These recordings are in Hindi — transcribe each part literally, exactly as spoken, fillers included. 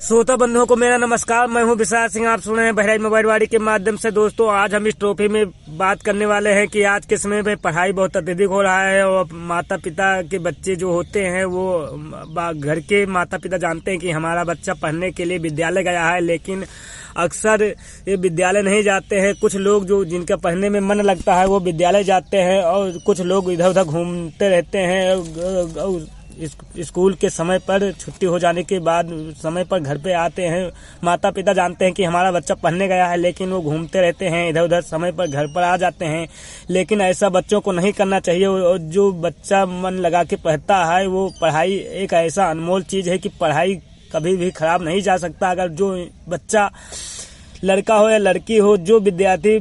श्रोता बंधुओं को मेरा नमस्कार। मैं हूं विशाल सिंह। आप सुन रहे हैं बहराइच मोबाइलवाड़ी के माध्यम से। दोस्तों, आज हम इस टॉपिक में बात करने वाले हैं कि आज के समय में पढ़ाई बहुत अत्यधिक हो रहा है और माता पिता के बच्चे जो होते हैं वो घर के माता पिता जानते हैं कि हमारा बच्चा पढ़ने के लिए विद्यालय गया है, लेकिन अक्सर ये विद्यालय नहीं जाते हैं। कुछ लोग जो जिनका पढ़ने में मन लगता है वो विद्यालय जाते हैं और कुछ लोग इधर उधर घूमते रहते हैं। स्कूल के समय पर छुट्टी हो जाने के बाद समय पर घर पे आते हैं। माता पिता जानते हैं कि हमारा बच्चा पढ़ने गया है, लेकिन वो घूमते रहते हैं इधर उधर, समय पर घर पर आ जाते हैं। लेकिन ऐसा बच्चों को नहीं करना चाहिए। और जो बच्चा मन लगा के पढ़ता है, वो पढ़ाई एक ऐसा अनमोल चीज है कि पढ़ाई कभी भी खराब नहीं जा सकता। अगर जो बच्चा लड़का हो या लड़की हो, जो विद्यार्थी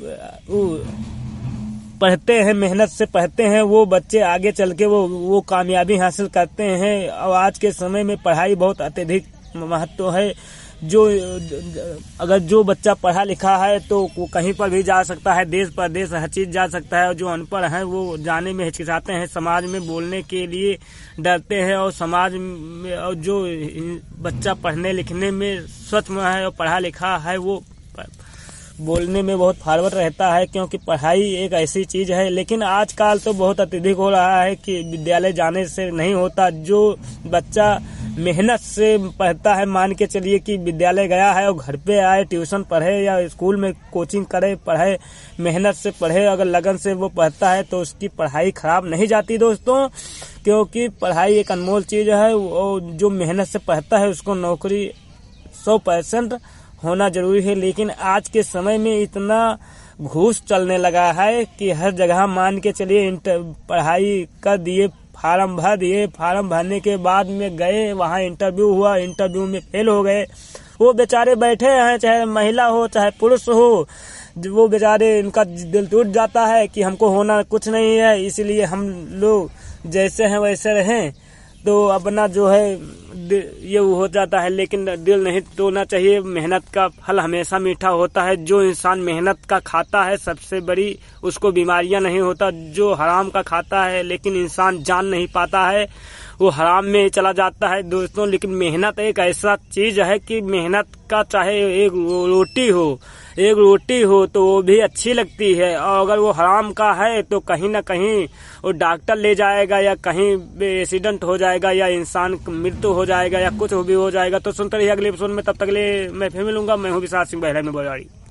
पढ़ते हैं, मेहनत से पढ़ते हैं, वो बच्चे आगे चल के वो वो कामयाबी हासिल करते हैं। और आज के समय में पढ़ाई बहुत अत्यधिक महत्व है। जो अगर जो बच्चा पढ़ा लिखा है तो वो कहीं पर भी जा सकता है, देश परदेश हर चीज जा सकता है। और जो अनपढ़ है वो जाने में हिचकिचाते हैं, समाज में बोलने के लिए डरते हैं। और समाज में और जो बच्चा पढ़ने लिखने में सक्षम है और पढ़ा लिखा है, वो बोलने में बहुत फॉरवर्ड रहता है, क्योंकि पढ़ाई एक ऐसी चीज है। लेकिन आजकल तो बहुत अत्यधिक हो रहा है कि विद्यालय जाने से नहीं होता। जो बच्चा मेहनत से पढ़ता है, मान के चलिए कि विद्यालय गया है और घर पे आए, ट्यूशन पढ़े या स्कूल में कोचिंग करे, पढ़े, मेहनत से पढ़े, अगर लगन से वो पढ़ता है तो उसकी पढ़ाई खराब नहीं जाती दोस्तों। क्योंकि पढ़ाई एक अनमोल चीज है और जो मेहनत से पढ़ता है उसको नौकरी सौ परसेंट होना जरूरी है। लेकिन आज के समय में इतना घूस चलने लगा है कि हर जगह मान के चलिए पढ़ाई कर दिए, फार्म भर दिए, फार्म भरने के बाद में गए, वहाँ इंटरव्यू हुआ, इंटरव्यू में फेल हो गए। वो बेचारे बैठे हैं, चाहे महिला हो चाहे पुरुष हो, वो बेचारे इनका दिल टूट जाता है कि हमको होना कुछ नहीं है, इसलिए हम लोग जैसे हैं वैसे रहें। तो अपना जो है ये हो जाता है। लेकिन दिल नहीं तोड़ना चाहिए। मेहनत का फल हमेशा मीठा होता है। जो इंसान मेहनत का खाता है, सबसे बड़ी उसको बीमारियां नहीं होता। जो हराम का खाता है लेकिन इंसान जान नहीं पाता है, वो हराम में चला जाता है दोस्तों। लेकिन मेहनत एक ऐसा चीज है कि मेहनत का चाहे एक रोटी हो एक रोटी हो तो वो भी अच्छी लगती है। और अगर वो हराम का है तो कहीं ना कहीं वो डॉक्टर ले जाएगा या कहीं एक्सीडेंट हो जाएगा या इंसान मृत्यु हो जाएगा या कुछ भी हो जाएगा। तो सुनते रहिए अगले एपिसोड में। तब तक ले मैं फिर मिलूंगा। मैं हूँ विशाल सिंह, बहराइच मोबाइलवाड़ी।